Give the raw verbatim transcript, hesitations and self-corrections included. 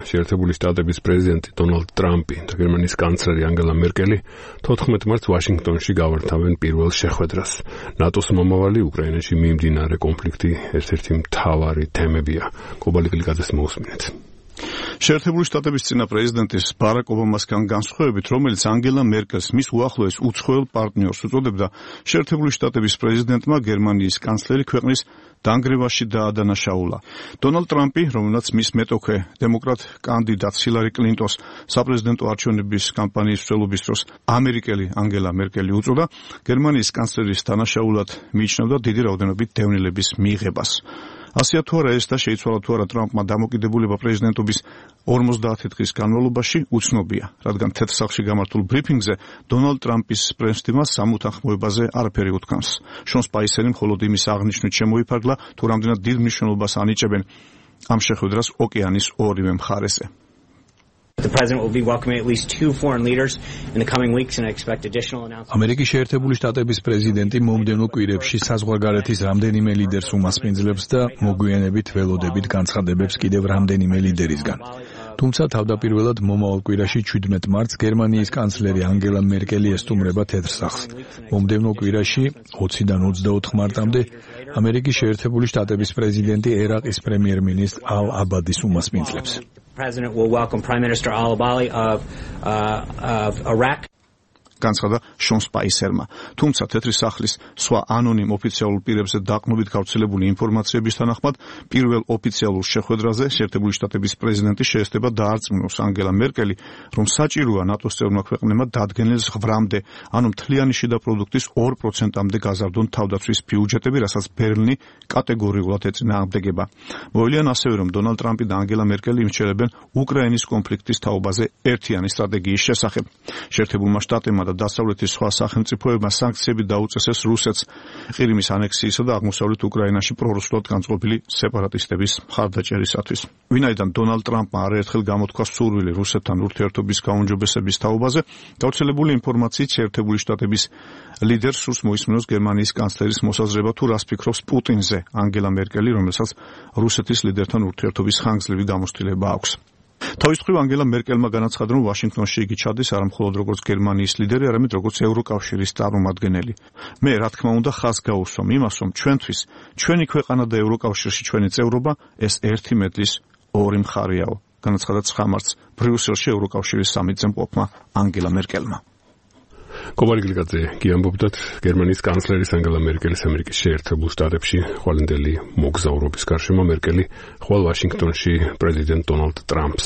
შეერთებული შტატების პრეზიდენტი დონალდ ტრამპი და გერმანიის კანცლერი ანგელა მერკელი თოთხმეტ მარტს ვაშინგტონში გავართავენ პირველ შეხვედრას. ნატოს მომავალი უკრაინაში მიმდინარე კონფლიქტი ერთ-ერთი მთავარი თემებია. კობალი გლიკაძეს მოусმინეთ. შეერთებული შტატების წინა პრეზიდენტის ბარაკ ობამასგან განსხვავებით, რომელიც ანგელა მერკელს მის უახლოეს უცხოელ პარტნიორს უწოდებდა, შეერთებული შტატების პრეზიდენტმა გერმანიის კანცლერი ქვეყნის დანგრევაში დაადანაშაულა. დონალდ ტრამპი, რომელმაც მის მეტოქე დემოკრატ კანდიდატს ჰილარი კლინტონს საპრეზიდენტო არჩევნების კამპანიის მსვლელობის დროს ამერიკელი ანგელა მერკელი უწოდა, გერმანიის კანცლერის დანაშაულად მიიჩნევდა დიდი რაოდენობით დევნილების მიღებას. ასეა თუ არა ეს და შეიცვალა თუ არა ტრამპმა დამოკიდებულება პრეზიდენტობის ორმოცდაათი დღის განმავლობაში უცნობია, რადგან თეთრ სახლში გამართულ ბრიფინგზე დონალდ ტრამპის პრეზიდენტმა სამუთანხმოებაზე არაფერი უთქვამს. შონ სპაისერი მხოლოდ იმის აღნიშვნით შემოიფარგლა, თუ რამდენად დიდ მნიშვნელობას ანიჭებენ ამ შეხვედრას ოკეანის ორივე მხარეზე. The president will be welcoming at least two foreign leaders in the coming weeks and I expect additional announcements. ამერიკის შეერთებული შტატების პრეზიდენტი მომდევნო კვირებში საზღვარგარეთის რამდენიმე ლიდერს უმასპინძლებს და მოგვიანებით ველოდებით განცხადებებს კიდევ რამდენიმე ლიდერისგან. თუმცა თავდაპირველად მომავალ კვირაში შვიდმეტ მარტს გერმანიის კანცლერი ანგელა მერკელი ესტუმრება თეთრ სახლს. მომდევნო კვირაში ოციდან ოცდაოთხ მარტამდე ამერიკის შეერთებული შტატების პრეზიდენტი ერაყის პრემიერ-მინისტრ ალ აბადის უმასპინძლებს. President will welcome Prime Minister al-Abadi of, uh, of Iraq. განცხადა შონ სპაისერმა. თუმცა თეთრი სახლის სხვა ანონიმ ოფიციალურ პირებზე დაყრდნობით გავრცელებული ინფორმაციების თანახმად, პირველ ოფიციალურ შეხვედრაზე შეერთებული შტატების პრეზიდენტი შეესწრება დაარწმუნოს ანგელა მერკელი, რომ საჭიროა ნატოს წევრმა ქვეყნებმა დადგენილ ზღვრამდე, ანუ მთლიანი შიდა პროდუქტის ორ პროცენტამდე გაზარდონ თავდაცვის ბიუჯეტები, რასაც ბერლინი კატეგორიულად ეწინააღმდეგება. მოელიან ასევე, რომ დონალდ ტრამპი და ანგელა მერკელი იმჩნევენ უკრაინის კონფლიქტის თაობაზე ერთიანი სტრატეგიის შესახებ. შეერთებულმა შტატებმა და დასავლეთის სხვა სახელმწიფოებმა სანქციები დაუწესეს რუსეთს ყირიმის ანექსიისა და აღმოსავლეთ უკრაინაში პრორუსულად განწყობილი სეპარატისტების მხარდაჭერისათვის. ვინაიდან დონალდ ტრამპმა არაერთხელ გამოთქვა სურვილი რუსეთთან ურთიერთობის გაუმჯობესების თაობაზე, გავრცელებული ინფორმაციით შეერთებული შტატების ლიდერს სურს მოისმინოს გერმანიის კანცლერის მოსაზრება თუ რას ფიქრობს პუტინზე ანგელა მერკელი, რომელსაც რუსეთის ლიდერთან ურთიერთობის ხანგრძლივი გამოცდილება აქვს. თავის მხრივ ანგელა მერკელმა განაცხადა, რომ ვაშინგტონში იგი ჩადის არამხოლოდ როგორც გერმანიის ლიდერი, არამედ როგორც ევროკავშირის წარმომადგენელი. მე, რა თქმა უნდა, ხაზს გაუსვამ იმას, რომ ჩვენთვის, ჩვენი ქვეყანა და ევროკავშირში ჩვენი წევრობა ეს ერთი მედლის ორი მხარეაო, განაცხადა ცხრა მარტს ბრიუსელში ევროკავშირის სამიტზე მყოფმა ანგელა მერკელმა. კობალი გლიკაძე გიამბობდათ გერმანიის კანცლერის ანგელა მერკელის ამერიკის შეერთებულ შტატებში ხვალინდელი მოგზაურობის გარშემო მერკელი ხვალ ვაშინგტონში პრეზიდენტ დონალდ ტრამპს